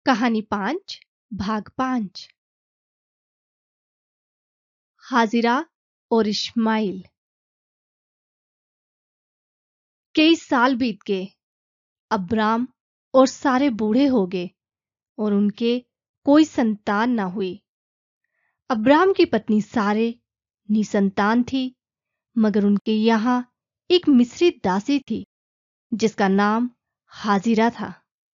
कहानी 5 भाग 5। हाजिरा और इस्माइल। कई साल बीत गए। अब्राम और सारे बूढ़े हो गए और उनके कोई संतान ना हुई। अब्राम की पत्नी सारे निसंतान थी, मगर उनके यहां एक मिस्री दासी थी जिसका नाम हाजिरा था।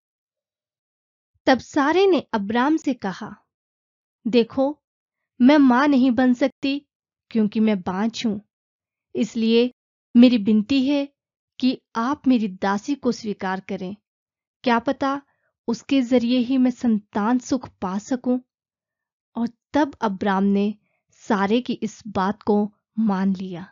तब सारे ने अब्राम से कहा, देखो, मैं मां नहीं बन सकती क्योंकि मैं बांझ हूं। इसलिए मेरी विनती है कि आप मेरी दासी को स्वीकार करें। क्या पता उसके जरिए ही मैं संतान सुख पा सकूं। और तब अब्राम ने सारे की इस बात को मान लिया।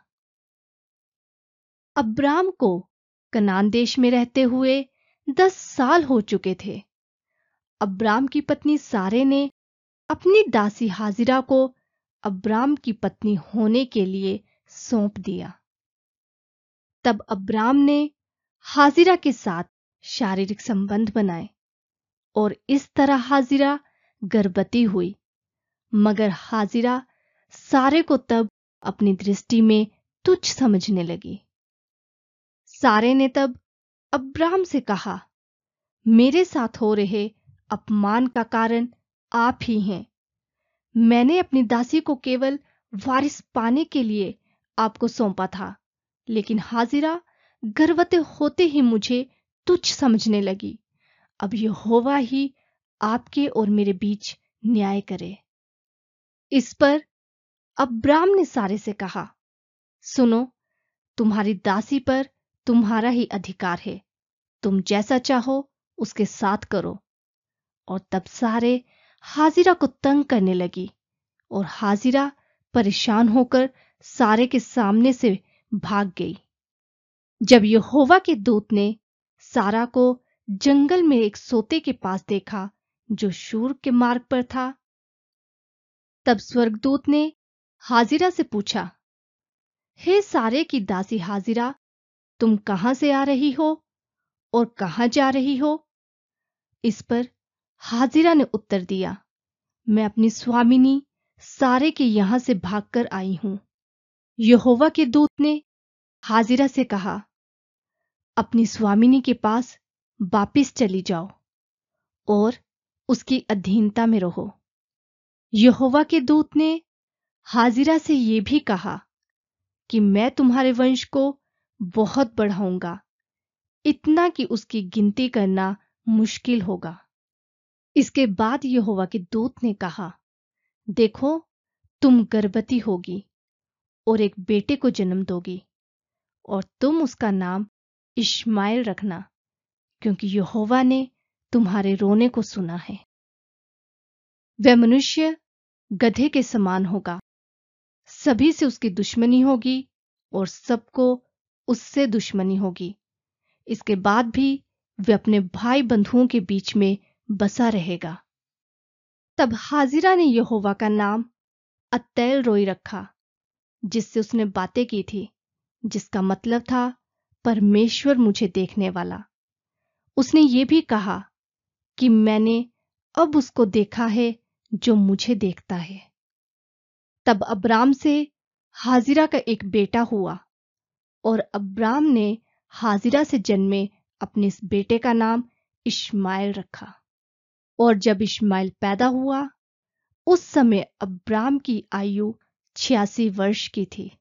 अब्राम को कनान देश में रहते हुए 10 साल हो चुके थे। अब्राम की पत्नी सारे ने अपनी दासी हाजिरा को अब्राम की पत्नी होने के लिए सौंप दिया। तब अब्राम ने हाजिरा के साथ शारीरिक संबंध बनाए और इस तरह हाजिरा गर्भवती हुई। मगर हाजिरा सारे को तब अपनी दृष्टि में तुच्छ समझने लगी। सारे ने तब अब्राम से कहा, मेरे साथ हो रहे अपमान का कारण आप ही हैं। मैंने अपनी दासी को केवल वारिस पाने के लिए आपको सौंपा था, लेकिन हाजिरा गर्भवती होते ही मुझे तुच्छ समझने लगी। अब यहोवा ही आपके और मेरे बीच न्याय करे। इस पर अब्राम ने सारे से कहा, सुनो, तुम्हारी दासी पर तुम्हारा ही अधिकार है। तुम जैसा चाहो उसके साथ करो। और तब सारे हाजिरा को तंग करने लगी और हाजिरा परेशान होकर सारे के सामने से भाग गई। जब यहोवा के दूत ने सारा को जंगल में एक सोते के पास देखा जो शूर के मार्ग पर था, तब स्वर्गदूत ने हाजिरा से पूछा, हे सारे की दासी हाजिरा, तुम कहां से आ रही हो और कहां जा रही हो? इस पर हाजिरा ने उत्तर दिया, मैं अपनी स्वामिनी सारे के यहां से भागकर आई हूं। यहोवा के दूत ने हाजिरा से कहा, अपनी स्वामिनी के पास वापिस चली जाओ और उसकी अधीनता में रहो। यहोवा के दूत ने हाजिरा से यह भी कहा कि मैं तुम्हारे वंश को बहुत बढ़ाऊंगा, इतना कि उसकी गिनती करना मुश्किल होगा। इसके बाद यहोवा के दूत ने कहा, देखो, तुम गर्भवती होगी और एक बेटे को जन्म दोगी और तुम उसका नाम इश्माएल रखना, क्योंकि यहोवा ने तुम्हारे रोने को सुना है। वह मनुष्य गधे के समान होगा, सभी से उसकी दुश्मनी होगी और सबको उससे दुश्मनी होगी। इसके बाद भी वह अपने भाई बंधुओं के बीच में बसा रहेगा। तब हाजिरा ने यहोवा का नाम अत्तैल रोई रखा, जिससे उसने बातें की थी, जिसका मतलब था परमेश्वर मुझे देखने वाला। उसने ये भी कहा कि मैंने अब उसको देखा है जो मुझे देखता है। तब अब्राम से हाजिरा का एक बेटा हुआ और अब्राम ने हाजिरा से जन्मे अपने इस बेटे का नाम इश्माएल रखा। और जब इश्माएल पैदा हुआ, उस समय अब्राम की आयु 86 वर्ष की थी।